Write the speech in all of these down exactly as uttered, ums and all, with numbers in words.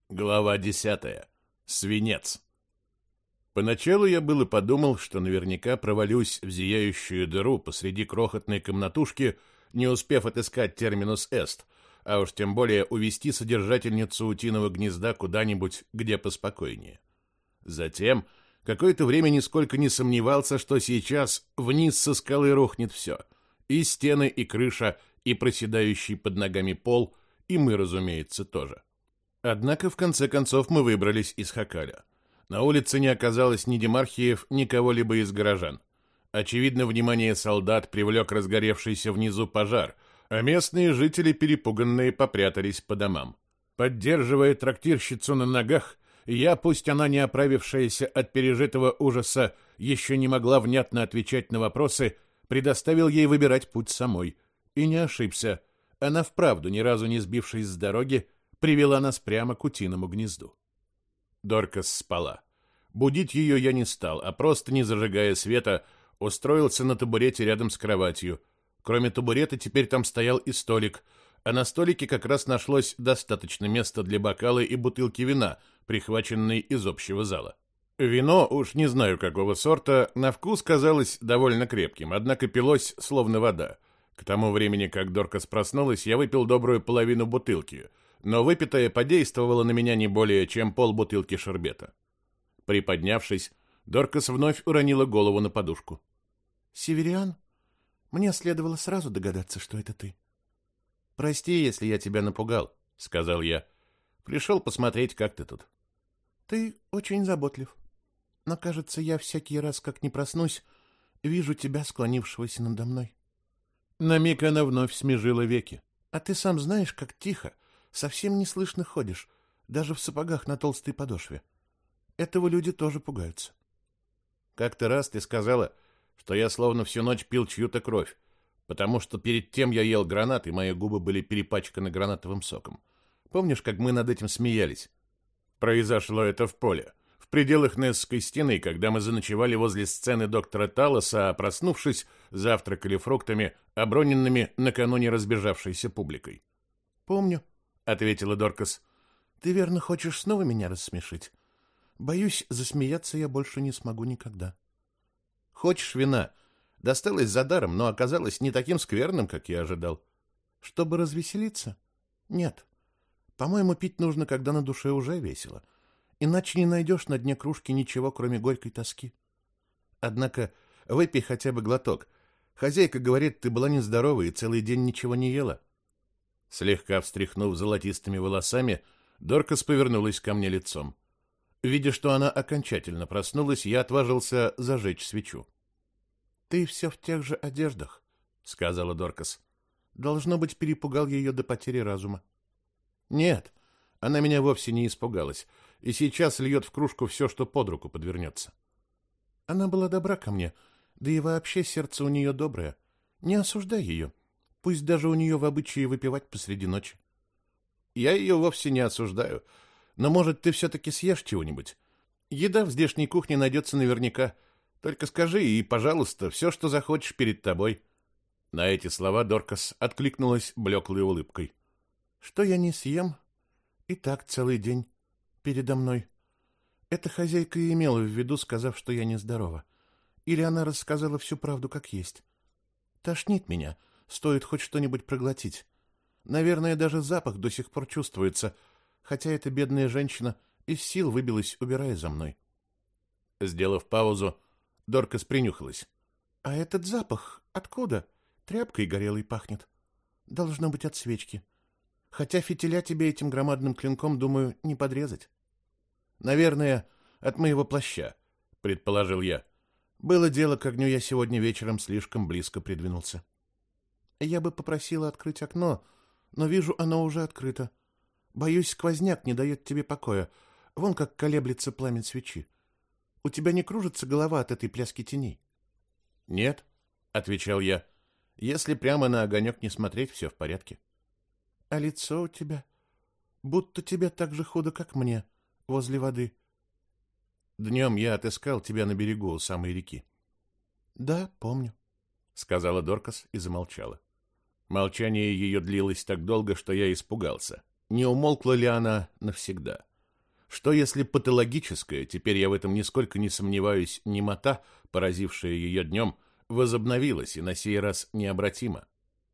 Глава десятая. Свинец. Поначалу я было подумал, что наверняка провалюсь в зияющую дыру посреди крохотной комнатушки, не успев отыскать терминус эст, а уж тем более увести содержательницу утиного гнезда куда-нибудь, где поспокойнее. Затем какое-то время нисколько не сомневался, что сейчас вниз со скалы рухнет все. И стены, и крыша, и проседающий под ногами пол, и мы, разумеется, тоже. Однако, в конце концов, мы выбрались из Хакаля. На улице не оказалось ни демархиев, ни кого-либо из горожан. Очевидно, внимание солдат привлек разгоревшийся внизу пожар, а местные жители, перепуганные, попрятались по домам. Поддерживая трактирщицу на ногах, я, пусть она не оправившаяся от пережитого ужаса, еще не могла внятно отвечать на вопросы, предоставил ей выбирать путь самой. И не ошибся. Она вправду, ни разу не сбившись с дороги, привела нас прямо к утиному гнезду. Доркас спала. Будить ее я не стал, а просто, не зажигая света, устроился на табурете рядом с кроватью. Кроме табурета теперь там стоял и столик, а на столике как раз нашлось достаточно места для бокала и бутылки вина, прихваченной из общего зала. Вино, уж не знаю какого сорта, на вкус казалось довольно крепким, однако пилось словно вода. К тому времени, как Доркас проснулась, я выпил добрую половину бутылки, но выпитое подействовало на меня не более, чем полбутылки шербета. Приподнявшись, Доркас вновь уронила голову на подушку. «Севериан, мне следовало сразу догадаться, что это ты». «Прости, если я тебя напугал», — сказал я. «Пришел посмотреть, как ты тут». «Ты очень заботлив. Но, кажется, я всякий раз, как не проснусь, вижу тебя, склонившегося надо мной». На миг она вновь смежила веки. «А ты сам знаешь, как тихо, совсем неслышно ходишь, даже в сапогах на толстой подошве. Этого люди тоже пугаются». «Как-то раз ты сказала, что я словно всю ночь пил чью-то кровь, потому что перед тем я ел гранат, и мои губы были перепачканы гранатовым соком. Помнишь, как мы над этим смеялись?» Произошло это в поле, в пределах Несской стены, когда мы заночевали возле сцены доктора Талоса, а, проснувшись, завтракали фруктами, оброненными накануне разбежавшейся публикой. «Помню», — ответила Доркас. «Ты верно хочешь снова меня рассмешить? Боюсь, засмеяться я больше не смогу никогда». «Хочешь вина?» Досталось за даром, но оказалось не таким скверным, как я ожидал. «Чтобы развеселиться? Нет. По-моему, пить нужно, когда на душе уже весело. Иначе не найдешь на дне кружки ничего, кроме горькой тоски. Однако выпей хотя бы глоток. Хозяйка говорит, ты была нездорова и целый день ничего не ела». Слегка встряхнув золотистыми волосами, Доркас повернулась ко мне лицом. Видя, что она окончательно проснулась, я отважился зажечь свечу. «Ты все в тех же одеждах», — сказала Доркас. «Должно быть, перепугал ее до потери разума». «Нет, она меня вовсе не испугалась, и сейчас льет в кружку все, что под руку подвернется». «Она была добра ко мне, да и вообще сердце у нее доброе. Не осуждай ее, пусть даже у нее в обычае выпивать посреди ночи». «Я ее вовсе не осуждаю, но, может, ты все-таки съешь чего-нибудь? Еда в здешней кухне найдется наверняка. Только скажи, и, пожалуйста, все, что захочешь, перед тобой». На эти слова Доркас откликнулась блеклой улыбкой. «Что я не съем? И так целый день передо мной. Эта хозяйка и имела в виду, сказав, что я нездорова. Или она рассказала всю правду как есть. Тошнит меня, стоит хоть что-нибудь проглотить. Наверное, даже запах до сих пор чувствуется, хотя эта бедная женщина из сил выбилась, убирая за мной». Сделав паузу, Доркас принюхалась. «А этот запах откуда? Тряпкой горелой пахнет. Должно быть от свечки. Хотя фитиля тебе этим громадным клинком, думаю, не подрезать». «Наверное, от моего плаща», — предположил я. «Было дело, к огню я сегодня вечером слишком близко придвинулся». «Я бы попросила открыть окно, но вижу, оно уже открыто. Боюсь, сквозняк не дает тебе покоя. Вон как колеблется пламя свечи. У тебя не кружится голова от этой пляски теней?» «Нет», — отвечал я. «Если прямо на огонек не смотреть, все в порядке». «А лицо у тебя? Будто тебе так же худо, как мне, возле воды». «Днем я отыскал тебя на берегу у самой реки». «Да, помню», — сказала Доркас и замолчала. Молчание ее длилось так долго, что я испугался. Не умолкла ли она навсегда? Что если патологическая, теперь я в этом нисколько не сомневаюсь, немота, поразившая ее днем, возобновилась и на сей раз необратимо?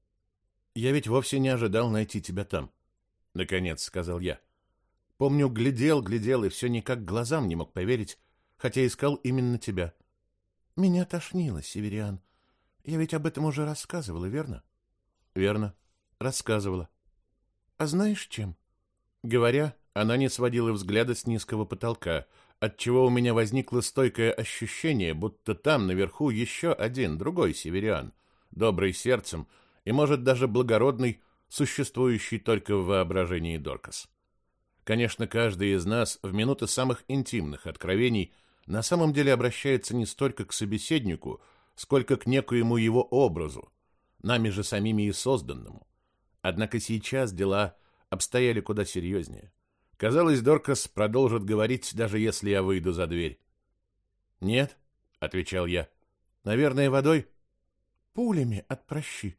«Я ведь вовсе не ожидал найти тебя там», — наконец сказал я. «Помню, глядел, глядел, и все никак глазам не мог поверить, хотя искал именно тебя». «Меня тошнило, Севериан. Я ведь об этом уже рассказывала, верно?» «Верно, рассказывала». «А знаешь, чем?» Говоря, она не сводила взгляда с низкого потолка, отчего у меня возникло стойкое ощущение, будто там, наверху, еще один, другой северян, добрый сердцем и, может, даже благородный, существующий только в воображении Доркас. Конечно, каждый из нас в минуты самых интимных откровений на самом деле обращается не столько к собеседнику, сколько к некоему его образу, нами же самими и созданному. Однако сейчас дела обстояли куда серьезнее. Казалось, Доркас продолжит говорить, даже если я выйду за дверь. «Нет», — отвечал я, — «наверное, водой?» «Пулями от прощи».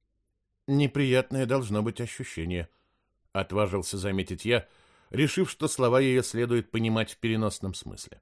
«Неприятное должно быть ощущение», — отважился заметить я, решив, что слова ее следует понимать в переносном смысле.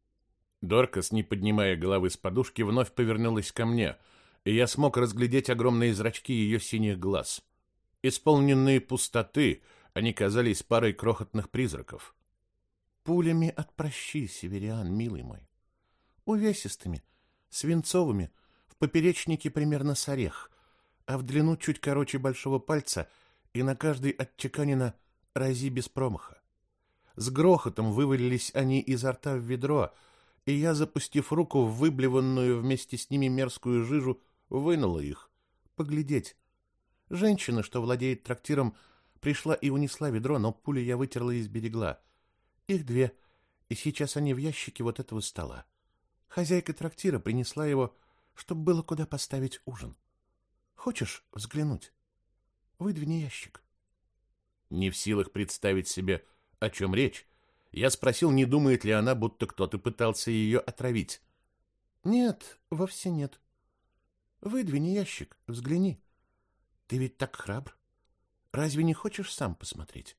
Доркас, не поднимая головы с подушки, вновь повернулась ко мне, и я смог разглядеть огромные зрачки ее синих глаз. Исполненные пустоты, они казались парой крохотных призраков. «Пулями от прощи, Севериан, милый мой. Увесистыми, свинцовыми, в поперечнике примерно с орех, а в длину чуть короче большого пальца, и на каждой отчеканено «рази без промаха». С грохотом вывалились они изо рта в ведро, и я, запустив руку в выблеванную вместе с ними мерзкую жижу, вынула их. Поглядеть. Женщина, что владеет трактиром, пришла и унесла ведро, но пули я вытерла и сберегла. Их две, и сейчас они в ящике вот этого стола. Хозяйка трактира принесла его, чтобы было куда поставить ужин. Хочешь взглянуть? Выдвини ящик. Не в силах представить себе, о чем речь, я спросил, не думает ли она, будто кто-то пытался ее отравить. Нет, вовсе нет. Выдвини ящик, взгляни. Ты ведь так храбр. Разве не хочешь сам посмотреть?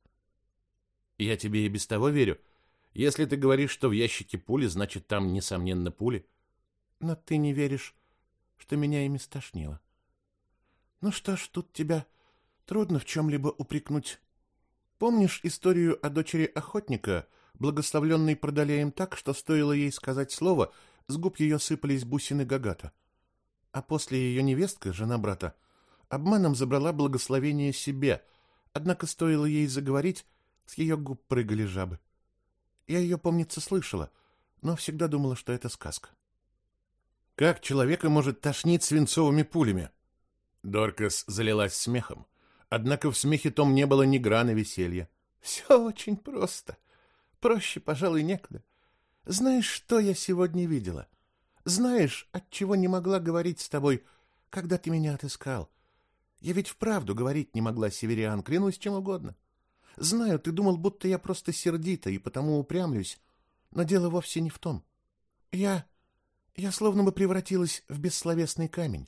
Я тебе и без того верю. Если ты говоришь, что в ящике пули, значит, там, несомненно, пули. Но ты не веришь, что меня ими стошнило. Ну что ж, тут тебя трудно в чем-либо упрекнуть. Помнишь историю о дочери охотника, благословленной Продалеем так, что стоило ей сказать слово, с губ ее сыпались бусины Гагата? А после ее невестка, жена брата, обманом забрала благословение себе, однако стоило ей заговорить, с ее губ прыгали жабы. Я ее, помнится, слышала, но всегда думала, что это сказка. Как человека может тошнить свинцовыми пулями? Доркас залилась смехом, однако в смехе том не было ни грана веселья. Все очень просто. Проще, пожалуй, некуда. Знаешь, что я сегодня видела? Знаешь, отчего не могла говорить с тобой, когда ты меня отыскал? Я ведь вправду говорить не могла, Севериан, клянусь чем угодно. Знаю, ты думал, будто я просто сердита и потому упрямлюсь, но дело вовсе не в том. Я... я словно бы превратилась в бессловесный камень.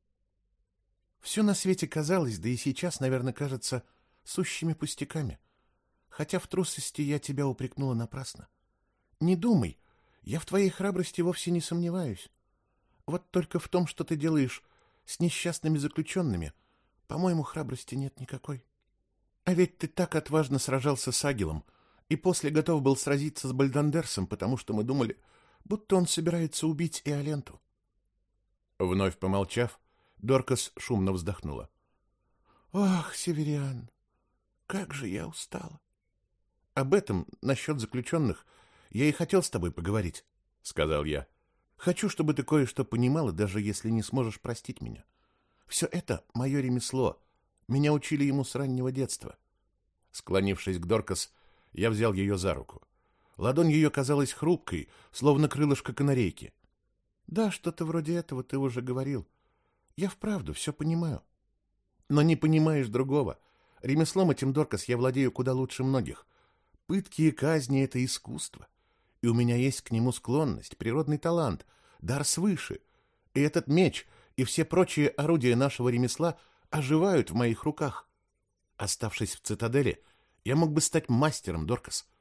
Все на свете казалось, да и сейчас, наверное, кажется, сущими пустяками. Хотя в трусости я тебя упрекнула напрасно. Не думай, я в твоей храбрости вовсе не сомневаюсь. Вот только в том, что ты делаешь с несчастными заключенными, по-моему, храбрости нет никакой. А ведь ты так отважно сражался с Агилом и после готов был сразиться с Бальдандерсом, потому что мы думали, будто он собирается убить Иоленту. Вновь помолчав, Доркас шумно вздохнула. «Ох, Севериан, как же я устала!» «Об этом, насчет заключенных, я и хотел с тобой поговорить», — сказал я. «Хочу, чтобы ты кое-что понимала, даже если не сможешь простить меня. Все это мое ремесло. Меня учили ему с раннего детства». Склонившись к Доркас, я взял ее за руку. Ладонь ее казалась хрупкой, словно крылышко канарейки. «Да, что-то вроде этого ты уже говорил. Я вправду все понимаю. Но не понимаешь другого. Ремеслом этим, Доркас, я владею куда лучше многих. Пытки и казни — это искусство. И у меня есть к нему склонность, природный талант, дар свыше. И этот меч, и все прочие орудия нашего ремесла оживают в моих руках. Оставшись в цитадели, я мог бы стать мастером, Доркас. Ты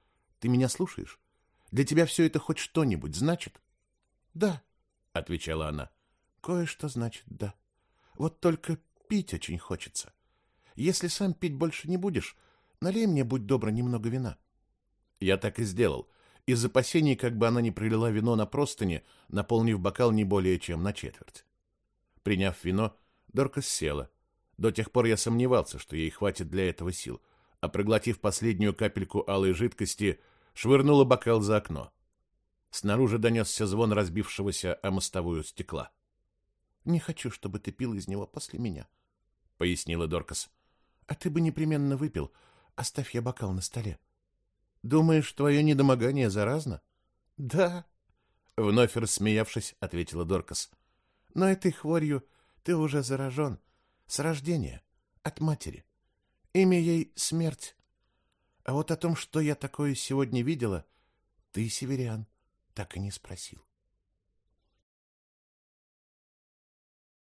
Ты меня слушаешь? Для тебя все это хоть что-нибудь значит? Да, отвечала она. кое-что значит, да. Вот только пить очень хочется. Если сам пить больше не будешь, налей мне, будь добра, немного вина. Я так и сделал. Из опасений, как бы она не пролила вино на простыни, наполнив бокал не более чем на четверть. Приняв вино, Доркас села. До тех пор я сомневался, что ей хватит для этого сил, а проглотив последнюю капельку алой жидкости, швырнула бокал за окно. Снаружи донесся звон разбившегося о мостовую стекла. «Не хочу, чтобы ты пил из него после меня», — пояснила Доркас. «А ты бы непременно выпил. Оставь я бокал на столе». «Думаешь, твое недомогание заразно?» «Да», — вновь рассмеявшись, ответила Доркас. «Но этой хворью ты уже заражен. С рождения. От матери. Имя ей — смерть. А вот о том, что я такое сегодня видела, ты, северян, так и не спросил».